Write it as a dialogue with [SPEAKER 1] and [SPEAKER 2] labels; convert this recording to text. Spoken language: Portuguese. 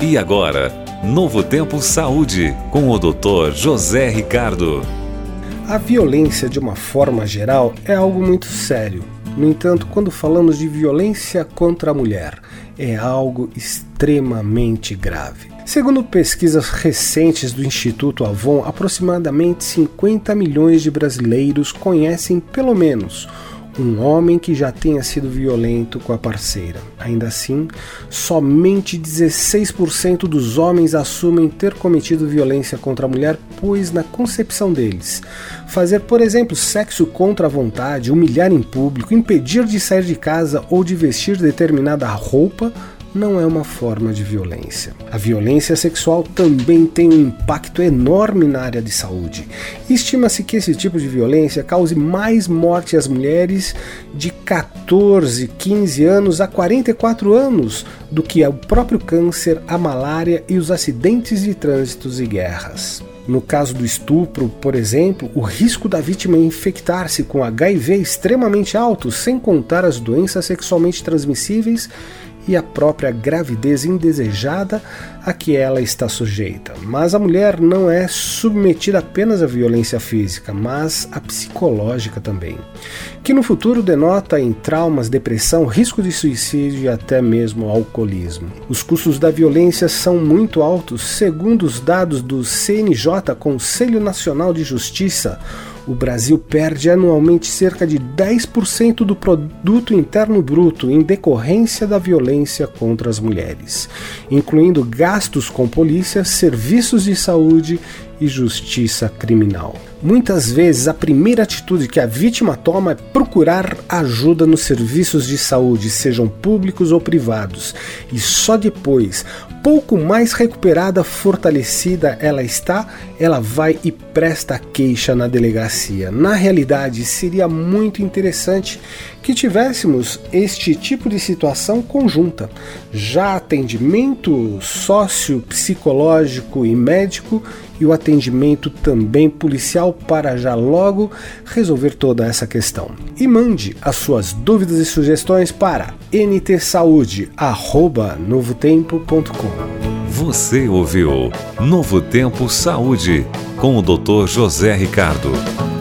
[SPEAKER 1] E agora, Novo Tempo Saúde, com o Dr. José Ricardo.
[SPEAKER 2] A violência, de uma forma geral, é algo muito sério. No entanto, quando falamos de violência contra a mulher, é algo extremamente grave. Segundo pesquisas recentes do Instituto Avon, aproximadamente 50 milhões de brasileiros conhecem pelo menos um homem que já tenha sido violento com a parceira. Ainda assim, somente 16% dos homens assumem ter cometido violência contra a mulher, pois na concepção deles, fazer, por exemplo, sexo contra a vontade, humilhar em público, impedir de sair de casa ou de vestir determinada roupa não é uma forma de violência. A violência sexual também tem um impacto enorme na área de saúde. Estima-se que esse tipo de violência cause mais morte às mulheres de 14, 15 anos a 44 anos do que o próprio câncer, a malária e os acidentes de trânsito e guerras. No caso do estupro, por exemplo, o risco da vítima infectar-se com HIV é extremamente alto, sem contar as doenças sexualmente transmissíveis e a própria gravidez indesejada a que ela está sujeita. Mas a mulher não é submetida apenas à violência física, mas à psicológica também, que no futuro denota em traumas, depressão, risco de suicídio e até mesmo alcoolismo. Os custos da violência são muito altos. Segundo os dados do CNJ, Conselho Nacional de Justiça, o Brasil perde anualmente cerca de 10% do produto interno bruto em decorrência da violência contra as mulheres, incluindo gastos com polícia, serviços de saúde e justiça criminal. Muitas vezes a primeira atitude que a vítima toma é procurar ajuda nos serviços de saúde, sejam públicos ou privados, e só depois, pouco mais recuperada, fortalecida ela vai e presta queixa na delegacia. Na realidade, seria muito interessante que tivéssemos este tipo de situação conjunta, já atendimento sociopsicológico e médico e o atendimento também policial para já logo resolver toda essa questão. E mande as suas dúvidas e sugestões para ntsaúde@novotempo.com.
[SPEAKER 1] Você ouviu Novo Tempo Saúde, com o Dr. José Ricardo.